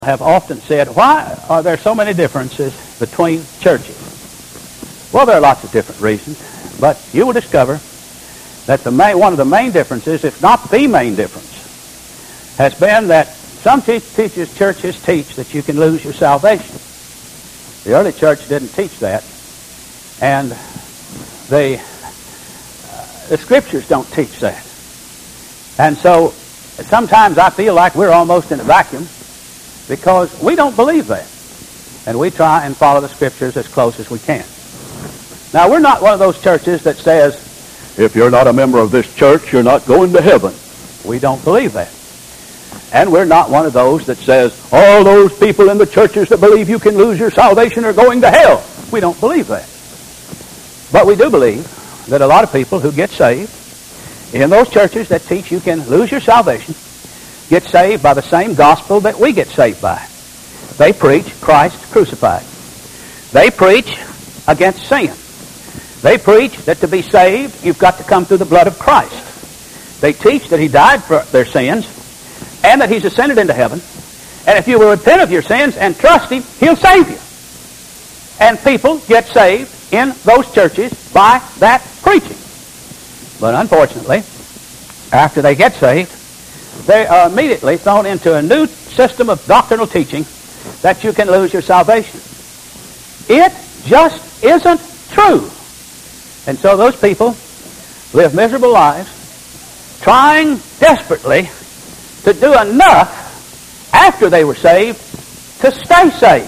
Have often said, why are there so many differences between churches? Well, there are lots of different reasons, but you will discover that one of the main differences, if not the main difference, has been that some churches teach that you can lose your salvation. The early church didn't teach that, and the Scriptures don't teach that. And so sometimes I feel like we're almost in a vacuum, because we don't believe that. And we try and follow the Scriptures as close as we can. Now, we're not one of those churches that says, if you're not a member of this church, you're not going to heaven. We don't believe that. And we're not one of those that says, all those people in the churches that believe you can lose your salvation are going to hell. We don't believe that. But we do believe that a lot of people who get saved in those churches that teach you can lose your salvation get saved by the same gospel that we get saved by. They preach Christ crucified. They preach against sin. They preach that to be saved, you've got to come through the blood of Christ. They teach that He died for their sins and that He's ascended into heaven. And if you will repent of your sins and trust Him, He'll save you. And people get saved in those churches by that preaching. But unfortunately, after they get saved, they are immediately thrown into a new system of doctrinal teaching that you can lose your salvation. It just isn't true. And so those people live miserable lives, trying desperately to do enough after they were saved to stay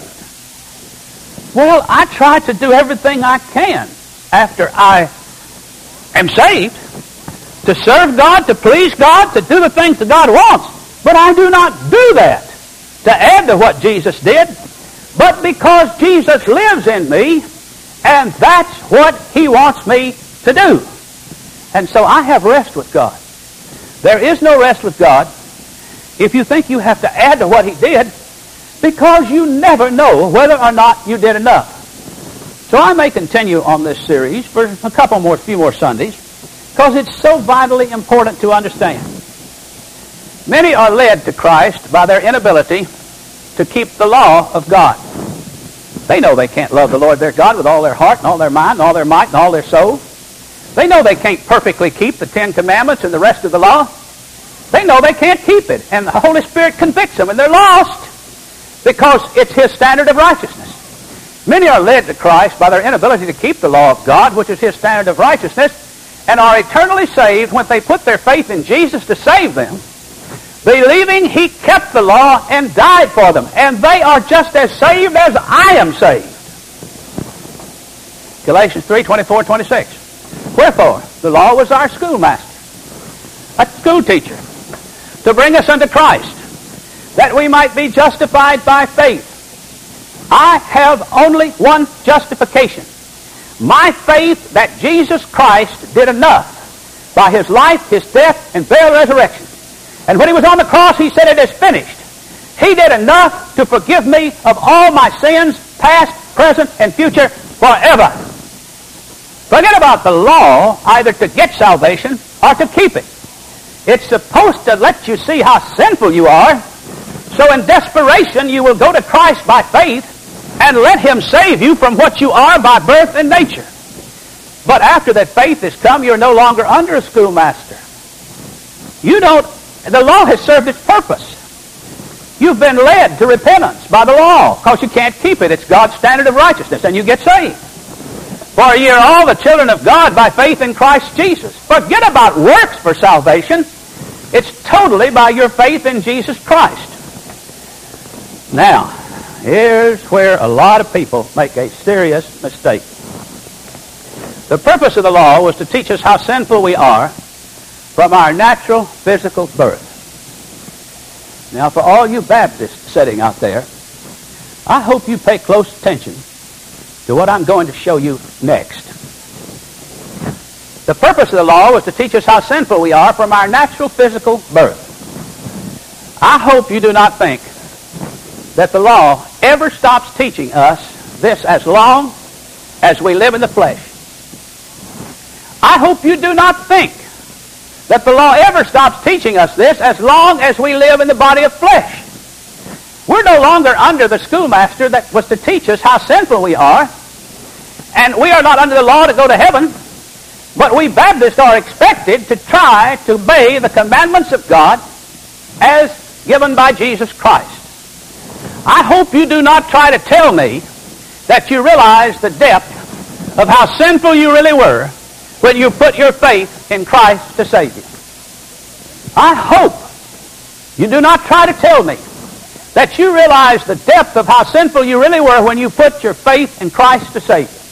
saved. Well, I try to do everything I can after I am saved, to serve God, to please God, to do the things that God wants. But I do not do that to add to what Jesus did, but because Jesus lives in me, and that's what He wants me to do. And so I have rest with God. There is no rest with God if you think you have to add to what He did, because you never know whether or not you did enough. So I may continue on this series for a few more Sundays, because it's so vitally important to understand. Many are led to Christ by their inability to keep the law of God. They know they can't love the Lord their God with all their heart and all their mind and all their might and all their soul. They know they can't perfectly keep the Ten Commandments and the rest of the law. They know they can't keep it, and the Holy Spirit convicts them, and they're lost because it's His standard of righteousness. Many are led to Christ by their inability to keep the law of God, which is His standard of righteousness, and are eternally saved when they put their faith in Jesus to save them, believing He kept the law and died for them. And they are just as saved as I am saved. Galatians 3:24-26. Wherefore, the law was our schoolmaster, a school teacher, to bring us unto Christ, that we might be justified by faith. I have only one justification. My faith that Jesus Christ did enough by His life, His death, and burial and resurrection. And when He was on the cross, He said, it is finished. He did enough to forgive me of all my sins, past, present, and future, forever. Forget about the law, either to get salvation or to keep it. It's supposed to let you see how sinful you are, so in desperation you will go to Christ by faith and let Him save you from what you are by birth and nature. But after that faith has come, you're no longer under a schoolmaster. The law has served its purpose. You've been led to repentance by the law, because you can't keep it. It's God's standard of righteousness, and you get saved. For ye are all the children of God by faith in Christ Jesus. Forget about works for salvation. It's totally by your faith in Jesus Christ. Now, here's where a lot of people make a serious mistake. The purpose of the law was to teach us how sinful we are from our natural physical birth. Now, for all you Baptists sitting out there, I hope you pay close attention to what I'm going to show you next. The purpose of the law was to teach us how sinful we are from our natural physical birth. I hope you do not think that the law ever stops teaching us this as long as we live in the flesh. I hope you do not think that the law ever stops teaching us this as long as we live in the body of flesh. We're no longer under the schoolmaster that was to teach us how sinful we are. And we are not under the law to go to heaven. But we Baptists are expected to try to obey the commandments of God as given by Jesus Christ. I hope you do not try to tell me that you realize the depth of how sinful you really were when you put your faith in Christ to save you. I hope you do not try to tell me that you realize the depth of how sinful you really were when you put your faith in Christ to save you.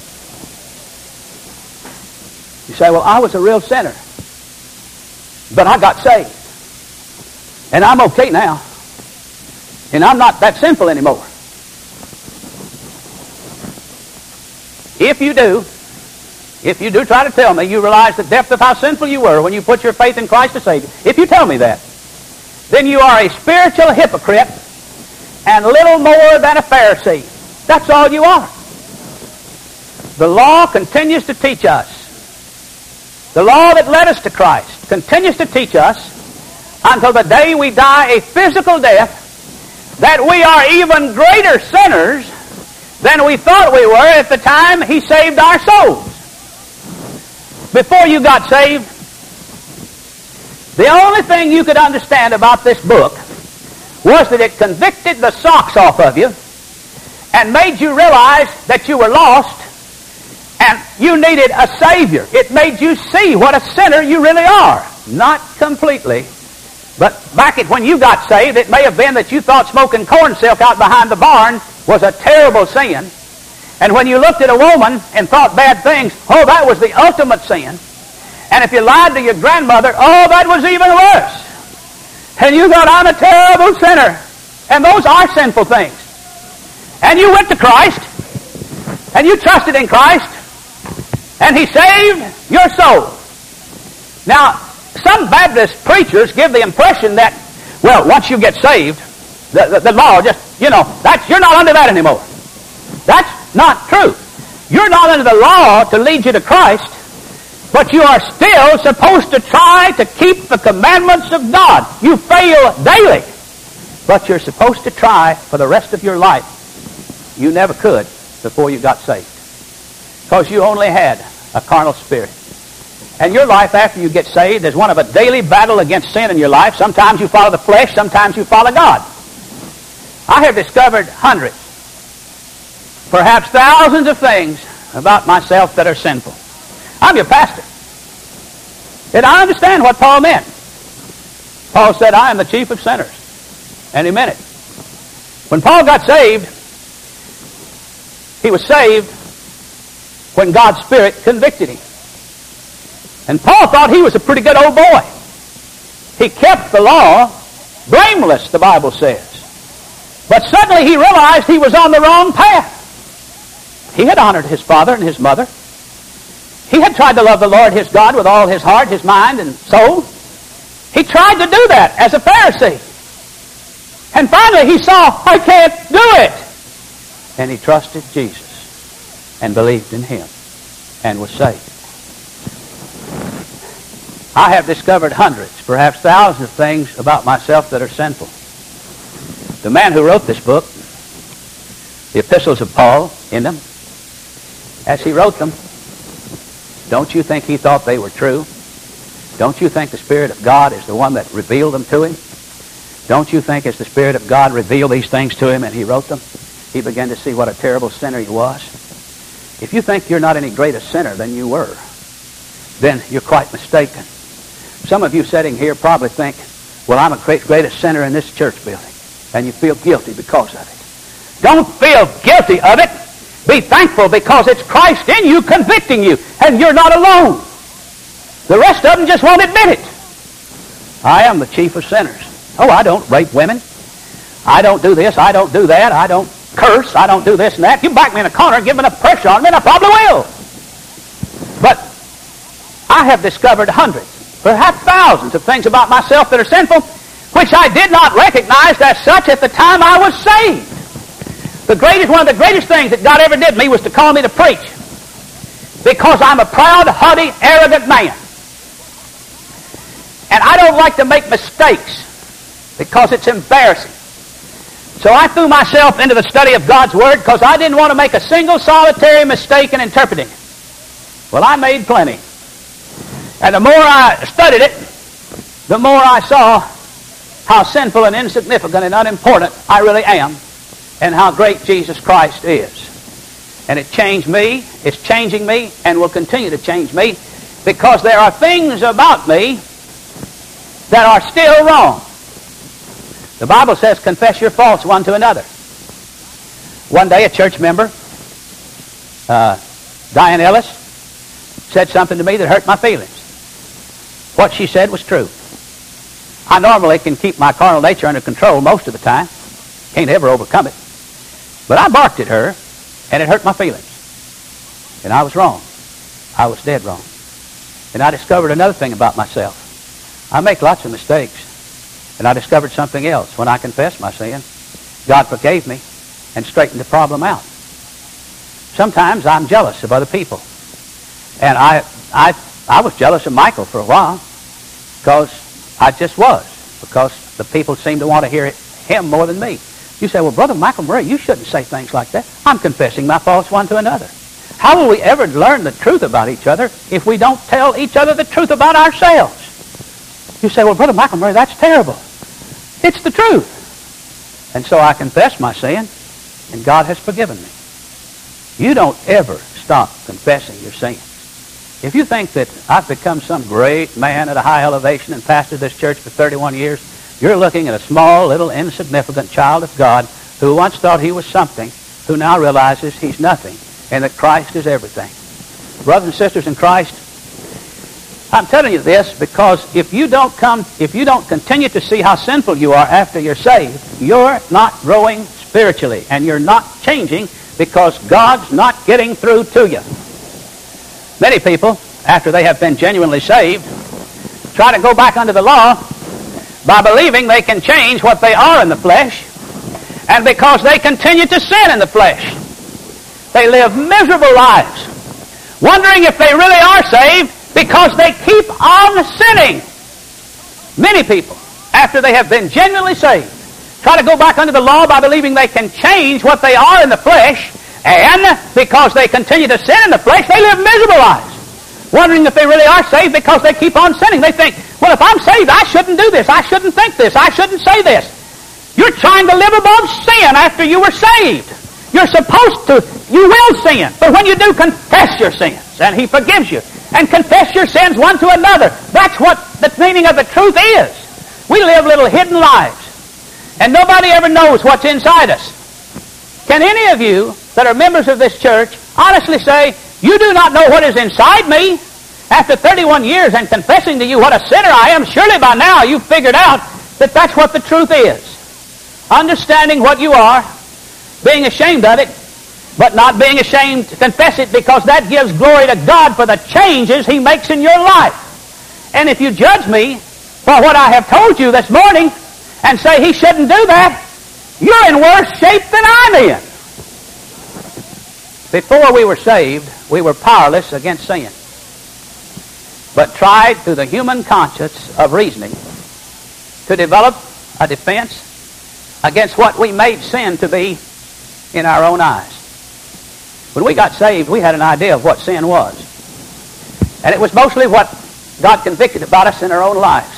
You say, well, I was a real sinner, but I got saved. And I'm okay now. And I'm not that sinful anymore. If you do try to tell me you realize the depth of how sinful you were when you put your faith in Christ to save you, if you tell me that, then you are a spiritual hypocrite and little more than a Pharisee. That's all you are. The law continues to teach us. The law that led us to Christ continues to teach us until the day we die a physical death that we are even greater sinners than we thought we were at the time He saved our souls. Before you got saved, the only thing you could understand about this book was that it convicted the socks off of you and made you realize that you were lost and you needed a Savior. It made you see what a sinner you really are. Not completely. But back at when you got saved, it may have been that you thought smoking corn silk out behind the barn was a terrible sin. And when you looked at a woman and thought bad things, oh, that was the ultimate sin. And if you lied to your grandmother, oh, that was even worse. And you thought, I'm a terrible sinner. And those are sinful things. And you went to Christ, and you trusted in Christ, and He saved your soul. Now, some Baptist preachers give the impression that, well, once you get saved, the law just, you're not under that anymore. That's not true. You're not under the law to lead you to Christ, but you are still supposed to try to keep the commandments of God. You fail daily, but you're supposed to try for the rest of your life. You never could before you got saved, because you only had a carnal spirit. And your life after you get saved is one of a daily battle against sin in your life. Sometimes you follow the flesh, sometimes you follow God. I have discovered hundreds, perhaps thousands of things about myself that are sinful. I'm your pastor. And I understand what Paul meant. Paul said, I am the chief of sinners. And he meant it. When Paul got saved, he was saved when God's Spirit convicted him. And Paul thought he was a pretty good old boy. He kept the law blameless, the Bible says. But suddenly he realized he was on the wrong path. He had honored his father and his mother. He had tried to love the Lord his God with all his heart, his mind, and soul. He tried to do that as a Pharisee. And finally he saw, I can't do it. And he trusted Jesus and believed in Him and was saved. I have discovered hundreds, perhaps thousands of things about myself that are sinful. The man who wrote this book, the epistles of Paul in them, as he wrote them, don't you think he thought they were true? Don't you think the Spirit of God is the one that revealed them to him? Don't you think as the Spirit of God revealed these things to him and he wrote them, he began to see what a terrible sinner he was? If you think you're not any greater sinner than you were, then you're quite mistaken. Some of you sitting here probably think, well, I'm the greatest sinner in this church building, and you feel guilty because of it. Don't feel guilty of it. Be thankful because it's Christ in you convicting you, and you're not alone. The rest of them just won't admit it. I am the chief of sinners. Oh, I don't rape women. I don't do this. I don't do that. I don't curse. I don't do this and that. You back me in a corner and give me enough pressure on me, and I probably will. But I have discovered hundreds, perhaps thousands of things about myself that are sinful, which I did not recognize as such at the time I was saved. One of the greatest things that God ever did me was to call me to preach, because I'm a proud, haughty, arrogant man. And I don't like to make mistakes because it's embarrassing. So I threw myself into the study of God's Word because I didn't want to make a single solitary mistake in interpreting it. Well, I made plenty. And the more I studied it, the more I saw how sinful and insignificant and unimportant I really am, and how great Jesus Christ is. And it changed me, it's changing me, and will continue to change me, because there are things about me that are still wrong. The Bible says, confess your faults one to another. One day a church member, Diane Ellis, said something to me that hurt my feelings. What she said was true. I normally can keep my carnal nature under control most of the time. Can't ever overcome it. But I barked at her, and it hurt my feelings. And I was wrong. I was dead wrong. And I discovered another thing about myself. I make lots of mistakes. And I discovered something else. When I confessed my sin, God forgave me and straightened the problem out. Sometimes I'm jealous of other people. And I was jealous of Michael for a while, because I just was, because the people seemed to want to hear him more than me. You say, well, Brother Michael Murray, you shouldn't say things like that. I'm confessing my faults one to another. How will we ever learn the truth about each other if we don't tell each other the truth about ourselves? You say, well, Brother Michael Murray, that's terrible. It's the truth. And so I confess my sin, and God has forgiven me. You don't ever stop confessing your sin. If you think that I've become some great man at a high elevation and pastored this church for 31 years, you're looking at a small, little, insignificant child of God who once thought he was something, who now realizes he's nothing, and that Christ is everything. Brothers and sisters in Christ, I'm telling you this because if you don't continue to see how sinful you are after you're saved, you're not growing spiritually, and you're not changing because God's not getting through to you. Many people, after they have been genuinely saved, try to go back under the law by believing they can change what they are in the flesh, and because they continue to sin in the flesh, they live miserable lives, wondering if they really are saved because they keep on sinning. Many people, after they have been genuinely saved, try to go back under the law by believing they can change what they are in the flesh, and because they continue to sin in the flesh, they live miserable lives, wondering if they really are saved because they keep on sinning. They think, well, if I'm saved, I shouldn't do this, I shouldn't think this, I shouldn't say this. You're trying to live above sin after you were saved. You're supposed to, you will sin, but when you do, confess your sins, and He forgives you. And confess your sins one to another. That's what the meaning of the truth is. We live little hidden lives, and nobody ever knows what's inside us. Can any of you that are members of this church honestly say, you do not know what is inside me? After 31 years and confessing to you what a sinner I am, surely by now you've figured out that that's what the truth is. Understanding what you are, being ashamed of it, but not being ashamed to confess it, because that gives glory to God for the changes He makes in your life. And if you judge me for what I have told you this morning and say He shouldn't do that, you're in worse shape than I'm in. Before we were saved, we were powerless against sin, but tried through the human conscience of reasoning to develop a defense against what we made sin to be in our own eyes. When we got saved, we had an idea of what sin was. And it was mostly what God convicted about us in our own lives.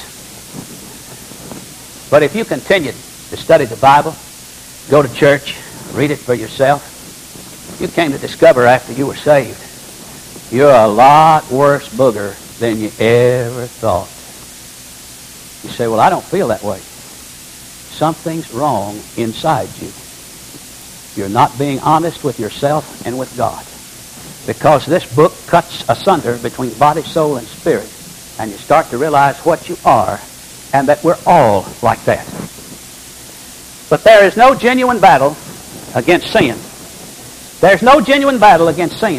But if you continued to study the Bible, go to church, read it for yourself, you came to discover after you were saved, you're a lot worse booger than you ever thought. You say, well, I don't feel that way. Something's wrong inside you. You're not being honest with yourself and with God. Because this book cuts asunder between body, soul, and spirit. And you start to realize what you are, and that we're all like that. But there is no genuine battle against sin. There's no genuine battle against sin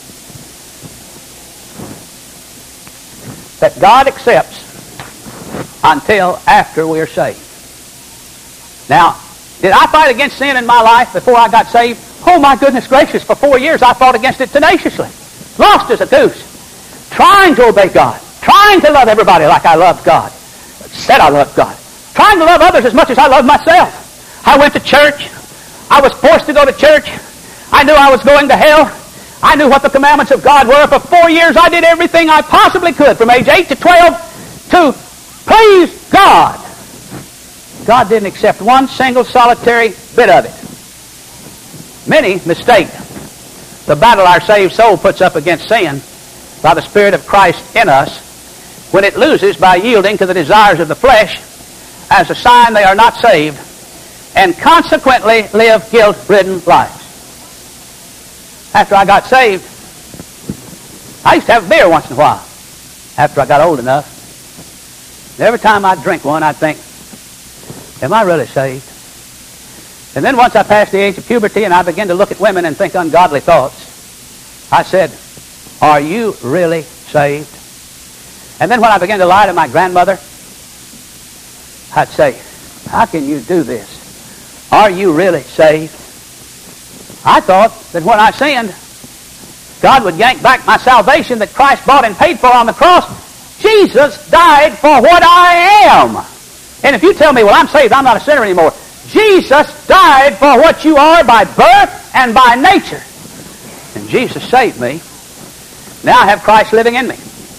that God accepts until after we are saved. Now, did I fight against sin in my life before I got saved? Oh, my goodness gracious, for 4 years I fought against it tenaciously. Lost as a goose. Trying to obey God. Trying to love everybody like I loved God. Said I loved God. Trying to love others as much as I loved myself. I went to church. I was forced to go to church. I knew I was going to hell. I knew what the commandments of God were. For 4 years I did everything I possibly could from age 8 to 12 to please God. God didn't accept one single solitary bit of it. Many mistake the battle our saved soul puts up against sin by the Spirit of Christ in us when it loses by yielding to the desires of the flesh as a sign they are not saved and consequently live guilt-ridden lives. After I got saved, I used to have beer once in a while after I got old enough. And every time I'd drink one, I'd think, am I really saved? And then once I passed the age of puberty and I began to look at women and think ungodly thoughts, I said, are you really saved? And then when I began to lie to my grandmother, I'd say, how can you do this? Are you really saved? I thought that when I sinned, God would yank back my salvation that Christ bought and paid for on the cross. Jesus died for what I am. And if you tell me, well, I'm saved, I'm not a sinner anymore. Jesus died for what you are by birth and by nature. And Jesus saved me. Now I have Christ living in me.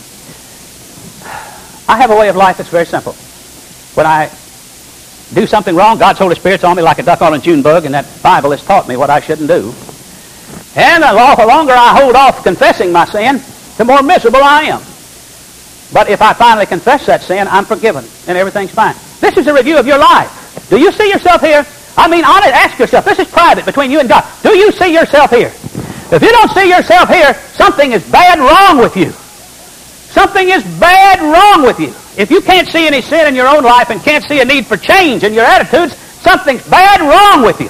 I have a way of life that's very simple. When I do something wrong, God's Holy Spirit's on me like a duck on a June bug, and that Bible has taught me what I shouldn't do. And the longer I hold off confessing my sin, the more miserable I am. But if I finally confess that sin, I'm forgiven, and everything's fine. This is a review of your life. Do you see yourself here? I mean, honestly, ask yourself. This is private between you and God. Do you see yourself here? If you don't see yourself here, something is bad wrong with you. Something is bad wrong with you. If you can't see any sin in your own life and can't see a need for change in your attitudes, something's bad wrong with you.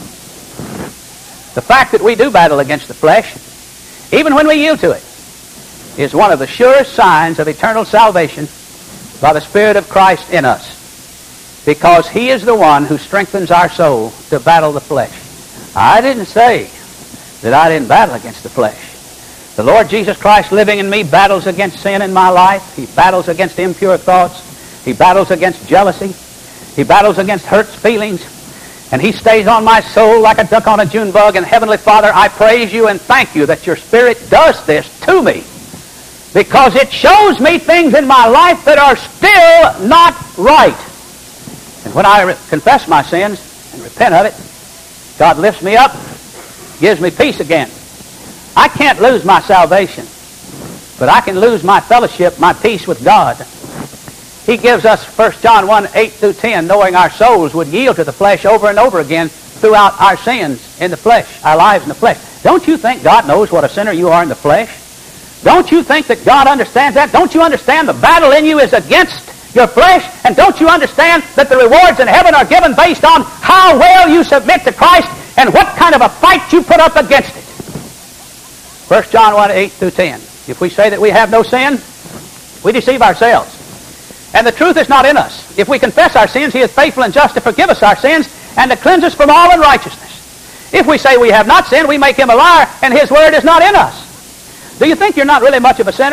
The fact that we do battle against the flesh, even when we yield to it, is one of the surest signs of eternal salvation by the Spirit of Christ in us, because He is the one who strengthens our soul to battle the flesh. I didn't say that I didn't battle against the flesh. The Lord Jesus Christ living in me battles against sin in my life. He battles against impure thoughts. He battles against jealousy. He battles against hurts, feelings. And He stays on my soul like a duck on a June bug. And Heavenly Father, I praise You and thank You that Your Spirit does this to me, because it shows me things in my life that are still not right. And when I confess my sins and repent of it, God lifts me up, gives me peace again. I can't lose my salvation, but I can lose my fellowship, my peace with God. He gives us 1 John 1, 8 through 10, knowing our souls would yield to the flesh over and over again throughout our sins in the flesh, our lives in the flesh. Don't you think God knows what a sinner you are in the flesh? Don't you think that God understands that? Don't you understand the battle in you is against your flesh? And don't you understand that the rewards in heaven are given based on how well you submit to Christ and what kind of a fight you put up against it? 1 John 1, 8 through 10. If we say that we have no sin, we deceive ourselves, and the truth is not in us. If we confess our sins, He is faithful and just to forgive us our sins and to cleanse us from all unrighteousness. If we say we have not sinned, we make Him a liar, and His word is not in us. Do you think you're not really much of a sinner?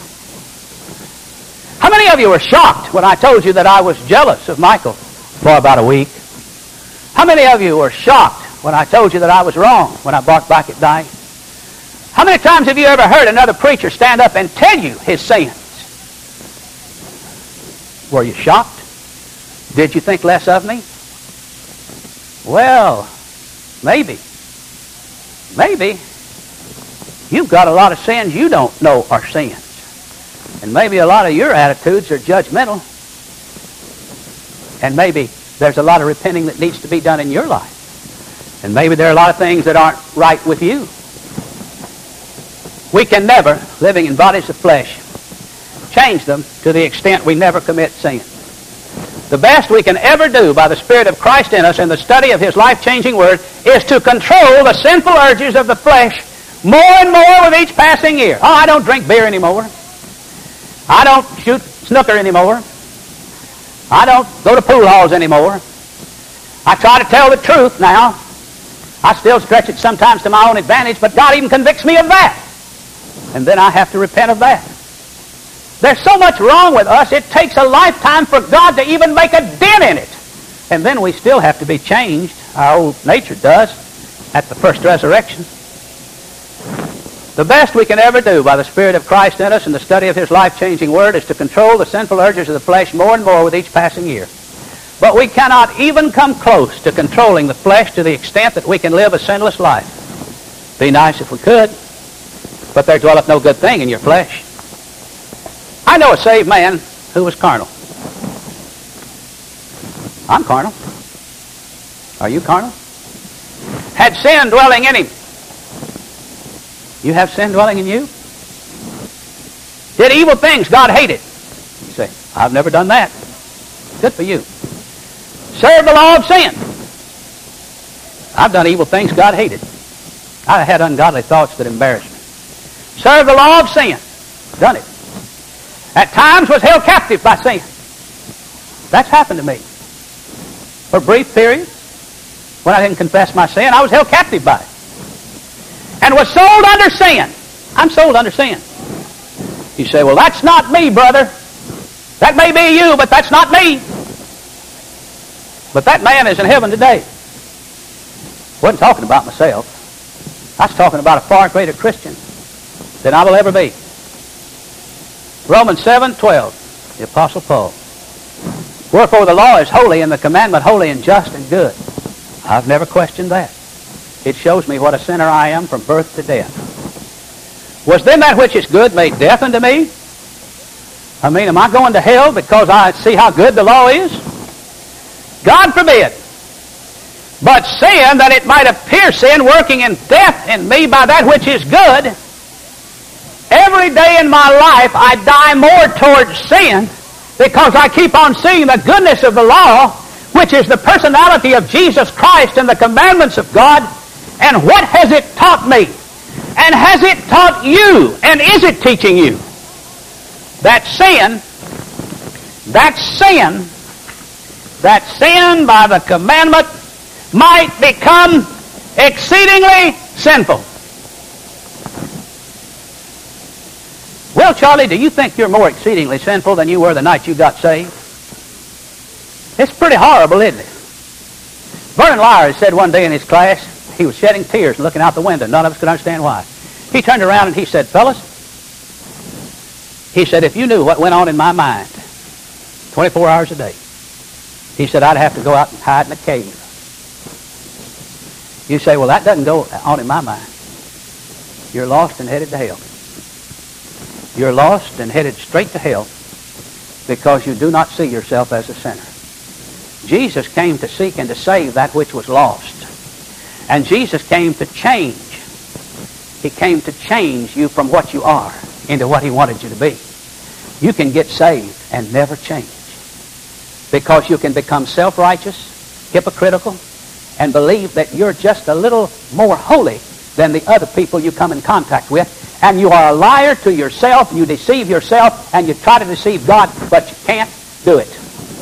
How many of you were shocked when I told you that I was jealous of Michael for about a week? How many of you were shocked when I told you that I was wrong when I barked back at Dyke? How many times have you ever heard another preacher stand up and tell you his sins? Were you shocked? Did you think less of me? Well, maybe. Maybe you've got a lot of sins you don't know are sins. And maybe a lot of your attitudes are judgmental. And maybe there's a lot of repenting that needs to be done in your life. And maybe there are a lot of things that aren't right with you. We can never, living in bodies of flesh, change them to the extent we never commit sin. The best we can ever do by the Spirit of Christ in us in the study of His life-changing Word is to control the sinful urges of the flesh more and more with each passing year. Oh, I don't drink beer anymore. I don't shoot snooker anymore. I don't go to pool halls anymore. I try to tell the truth now. I still stretch it sometimes to my own advantage, but God even convicts me of that. And then I have to repent of that. There's so much wrong with us, it takes a lifetime for God to even make a dent in it. And then we still have to be changed, our old nature does, at the first resurrection. The best we can ever do by the Spirit of Christ in us and the study of His life-changing Word is to control the sinful urges of the flesh more and more with each passing year. But we cannot even come close to controlling the flesh to the extent that we can live a sinless life. Be nice if we could, but there dwelleth no good thing in your flesh. I know a saved man who was carnal. I'm carnal. Are you carnal? Had sin dwelling in him. You have sin dwelling in you? Did evil things God hated? You say, I've never done that. Good for you. Serve the law of sin. I've done evil things God hated. I had ungodly thoughts that embarrassed me. Serve the law of sin. Done it. At times was held captive by sin. That's happened to me. For a brief period, when I didn't confess my sin, I was held captive by it. And was sold under sin. I'm sold under sin. You say, well, that's not me, brother. That may be you, but that's not me. But that man is in heaven today. Wasn't talking about myself. I was talking about a far greater Christian than I will ever be. Romans 7:12, the Apostle Paul. Wherefore the law is holy, and the commandment holy and just and good. I've never questioned that. It shows me what a sinner I am from birth to death. Was then that which is good made death unto me? I mean, am I going to hell because I see how good the law is? God forbid. But sin, that it might appear sin, working in death in me by that which is good, every day in my life I die more towards sin because I keep on seeing the goodness of the law, which is the personality of Jesus Christ and the commandments of God. And what has it taught me? And has it taught you? And is it teaching you? That sin by the commandment might become exceedingly sinful. Well, Charlie, do you think you're more exceedingly sinful than you were the night you got saved? It's pretty horrible, isn't it? Vernon Lyers said one day in his class, he was shedding tears and looking out the window. None of us could understand why. He turned around and he said, fellas, he said, if you knew what went on in my mind 24 hours a day, he said, I'd have to go out and hide in a cave. You say, well, that doesn't go on in my mind. You're lost and headed to hell. You're lost and headed straight to hell because you do not see yourself as a sinner. Jesus came to seek and to save that which was lost. And Jesus came to change. He came to change you from what you are into what He wanted you to be. You can get saved and never change because you can become self-righteous, hypocritical, and believe that you're just a little more holy than the other people you come in contact with. And you are a liar to yourself, you deceive yourself, and you try to deceive God, but you can't do it.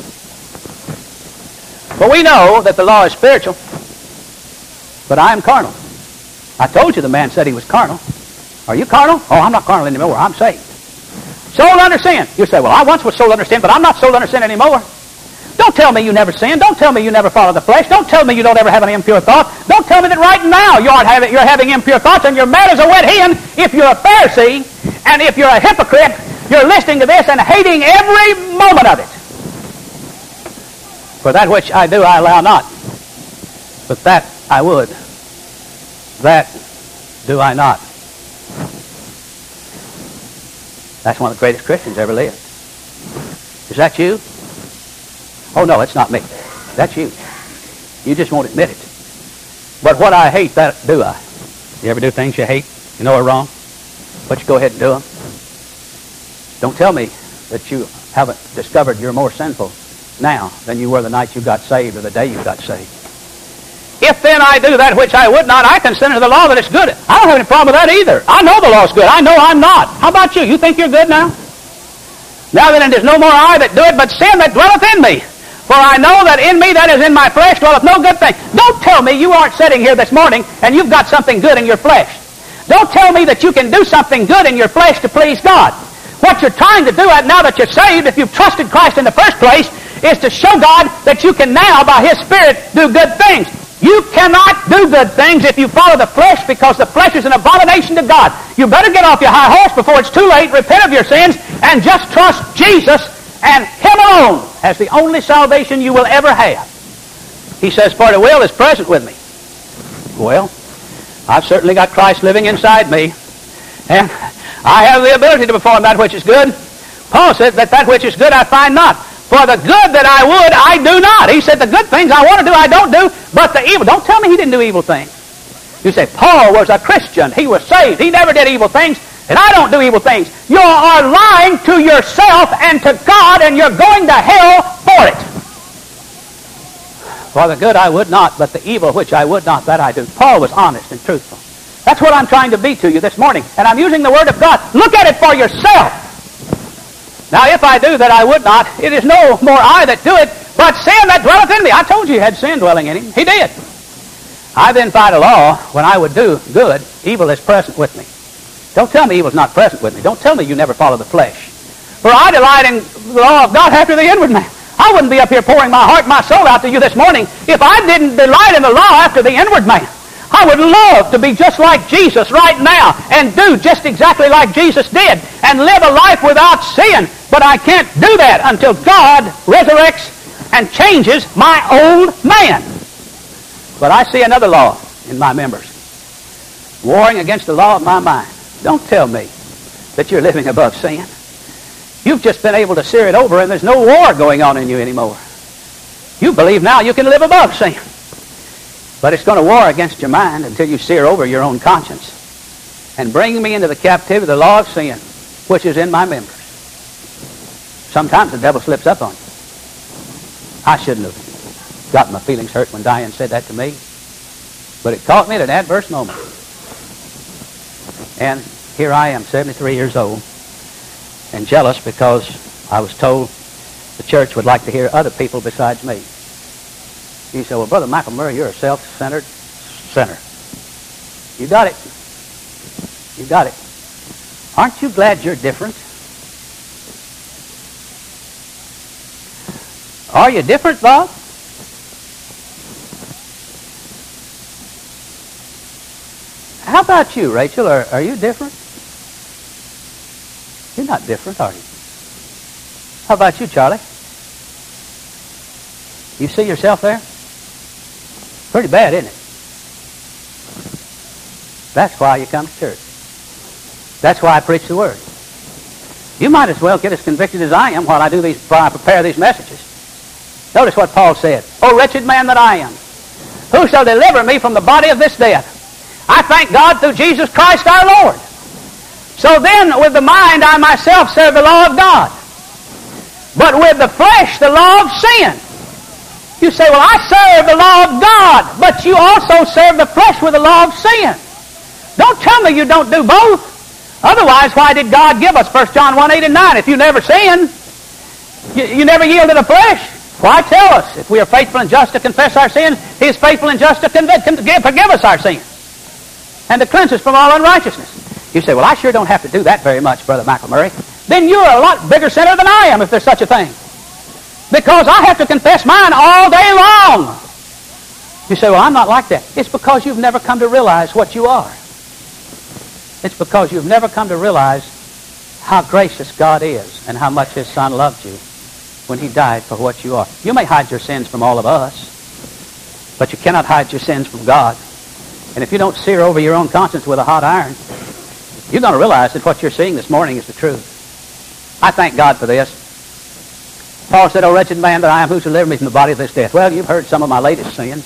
But we know that the law is spiritual, but I am carnal. I told you the man said he was carnal. Are you carnal? Oh, I'm not carnal anymore. I'm saved. Sold under sin. You say, well, I once was sold under sin, but I'm not sold under sin anymore. Don't tell me you never sin. Don't tell me you never follow the flesh. Don't tell me you don't ever have an impure thought. Don't tell me that right now you're having impure thoughts and you're mad as a wet hen. If you're a Pharisee and if you're a hypocrite, you're listening to this and hating every moment of it. For that which I do I allow not, but that I would. That do I not. That's one of the greatest Christians ever lived. Is that you? Oh, no, it's not me. That's you. You just won't admit it. But what I hate, that do I. You ever do things you hate, you know are wrong, but you go ahead and do them? Don't tell me that you haven't discovered you're more sinful now than you were the night you got saved or the day you got saved. If then I do that which I would not, I consider the law that it's good. I don't have any problem with that either. I know the law's good. I know I'm not. How about you? You think you're good now? Now then it is no more I that do it, but sin that dwelleth in me. For I know that in me, that is in my flesh, dwelleth no good thing. Don't tell me you aren't sitting here this morning and you've got something good in your flesh. Don't tell me that you can do something good in your flesh to please God. What you're trying to do now that you're saved, if you've trusted Christ in the first place, is to show God that you can now, by His Spirit, do good things. You cannot do good things if you follow the flesh, because the flesh is an abomination to God. You better get off your high horse before it's too late, repent of your sins, and just trust Jesus and Him alone as the only salvation you will ever have. He says, for the will is present with me. Well, I've certainly got Christ living inside me, and I have the ability to perform that which is good. Paul said that which is good I find not. For the good that I would, I do not. He said the good things I want to do, I don't do, but the evil. Don't tell me he didn't do evil things. You say, Paul was a Christian. He was saved. He never did evil things, and I don't do evil things. You are lying to yourself and to God, and you're going to hell for it. For the good I would not, but the evil which I would not, that I do. Paul was honest and truthful. That's what I'm trying to be to you this morning, and I'm using the Word of God. Look at it for yourself. Now, if I do that I would not, it is no more I that do it, but sin that dwelleth in me. I told you he had sin dwelling in him. He did. I then find a law, when I would do good, evil is present with me. Don't tell me evil's not present with me. Don't tell me you never follow the flesh. For I delight in the law of God after the inward man. I wouldn't be up here pouring my heart, my soul out to you this morning if I didn't delight in the law after the inward man. I would love to be just like Jesus right now and do just exactly like Jesus did and live a life without sin. But I can't do that until God resurrects and changes my old man. But I see another law in my members, warring against the law of my mind. Don't tell me that you're living above sin. You've just been able to sear it over, and there's no war going on in you anymore. You believe now you can live above sin. But it's going to war against your mind until you sear over your own conscience and bring me into the captivity of the law of sin, which is in my members. Sometimes the devil slips up on you. I shouldn't have gotten my feelings hurt when Diane said that to me, but it caught me at an adverse moment. And here I am, 73 years old, and jealous because I was told the church would like to hear other people besides me. You say, well, Brother Michael Murray, you're a self-centered sinner. You got it. You got it. Aren't you glad you're different? Are you different, Bob? How about you, Rachel? Are you different? You're not different, are you? How about you, Charlie? You see yourself there? Pretty bad, isn't it? That's why you come to church. That's why I preach the Word. You might as well get as convicted as I am while I prepare these messages. Notice what Paul said. O wretched man that I am, who shall deliver me from the body of this death? I thank God through Jesus Christ our Lord. So then, with the mind, I myself serve the law of God. But with the flesh, the law of sin. You say, well, I serve the law of God, but you also serve the flesh with the law of sin. Don't tell me you don't do both. Otherwise, why did God give us 1 John 1, 8 and 9? If you never sin, you never yield to the flesh. Why tell us? If we are faithful and just to confess our sins, He is faithful and just to forgive us our sins and to cleanse us from all unrighteousness. You say, well, I sure don't have to do that very much, Brother Michael Murray. Then you're a lot bigger sinner than I am, if there's such a thing. Because I have to confess mine all day long. You say, well, I'm not like that. It's because you've never come to realize what you are. It's because you've never come to realize how gracious God is and how much His Son loved you when He died for what you are. You may hide your sins from all of us, but you cannot hide your sins from God. And if you don't sear over your own conscience with a hot iron, you're going to realize that what you're seeing this morning is the truth. I thank God for this. Paul said, O wretched man that I am, who shall deliver me from the body of this death? Well, you've heard some of my latest sins.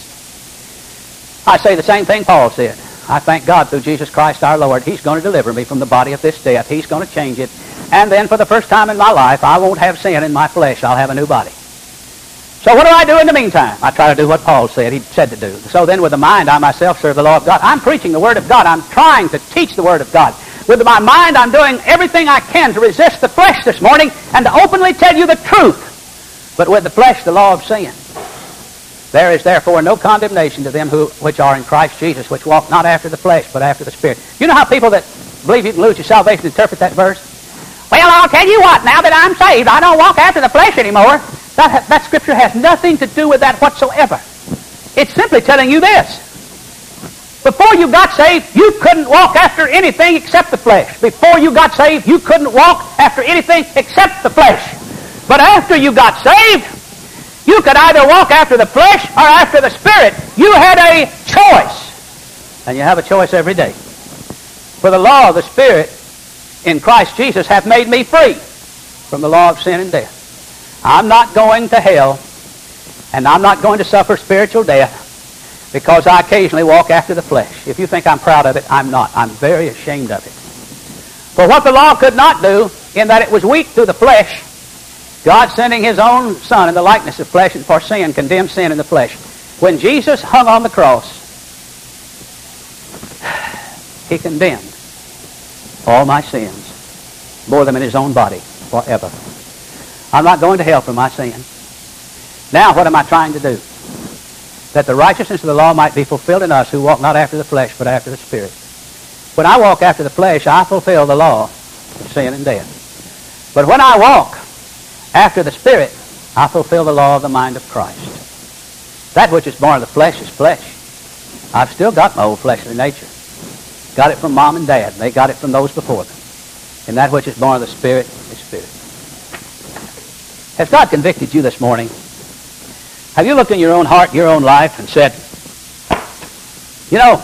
I say the same thing Paul said. I thank God through Jesus Christ our Lord. He's going to deliver me from the body of this death. He's going to change it. And then for the first time in my life, I won't have sin in my flesh. I'll have a new body. So what do I do in the meantime? I try to do what Paul said he said to do. So then with the mind, I myself serve the law of God. I'm preaching the Word of God. I'm trying to teach the Word of God. With my mind, I'm doing everything I can to resist the flesh this morning and to openly tell you the truth. But with the flesh, the law of sin. There is therefore no condemnation to them which are in Christ Jesus, which walk not after the flesh, but after the Spirit. You know how people that believe you can lose your salvation interpret that verse? Well, I'll tell you what, now that I'm saved, I don't walk after the flesh anymore. That Scripture has nothing to do with that whatsoever. It's simply telling you this. Before you got saved, you couldn't walk after anything except the flesh. Before you got saved, you couldn't walk after anything except the flesh. But after you got saved, you could either walk after the flesh or after the Spirit. You had a choice. And you have a choice every day. For the law of the Spirit in Christ Jesus hath made me free from the law of sin and death. I'm not going to hell, and I'm not going to suffer spiritual death because I occasionally walk after the flesh. If you think I'm proud of it, I'm not. I'm very ashamed of it. For what the law could not do, in that it was weak through the flesh, God sending His own Son in the likeness of flesh and for sin, condemned sin in the flesh. When Jesus hung on the cross, He condemned all my sins, bore them in His own body forever. I'm not going to hell for my sin. Now what am I trying to do? That the righteousness of the law might be fulfilled in us who walk not after the flesh, but after the Spirit. When I walk after the flesh, I fulfill the law of sin and death. But when I walk after the Spirit, I fulfill the law of the mind of Christ. That which is born of the flesh is flesh. I've still got my old fleshly nature. Got it from Mom and Dad. They got it from those before them. And that which is born of the Spirit is Spirit. Has God convicted you this morning? Have you looked in your own heart, your own life, and said, you know,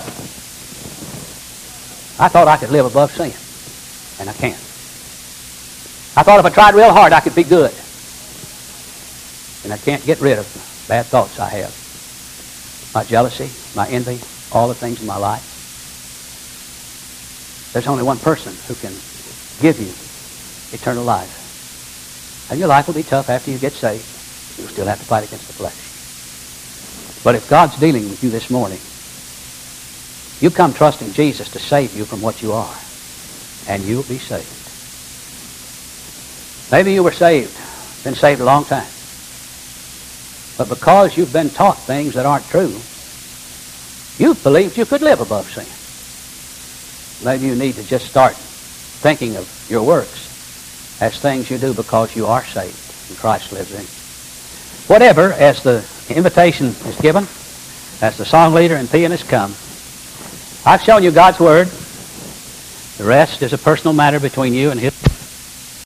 I thought I could live above sin, and I can't. I thought if I tried real hard, I could be good. And I can't get rid of the bad thoughts I have. My jealousy, my envy, all the things in my life. There's only one person who can give you eternal life. And your life will be tough after you get saved. You'll still have to fight against the flesh. But if God's dealing with you this morning, you come trusting Jesus to save you from what you are, and you'll be saved. Maybe you were saved, been saved a long time. But because you've been taught things that aren't true, you've believed you could live above sin. Maybe you need to just start thinking of your works as things you do because you are saved and Christ lives in you. Whatever, as the invitation is given, as the song leader and pianist come, I've shown you God's Word. The rest is a personal matter between you and His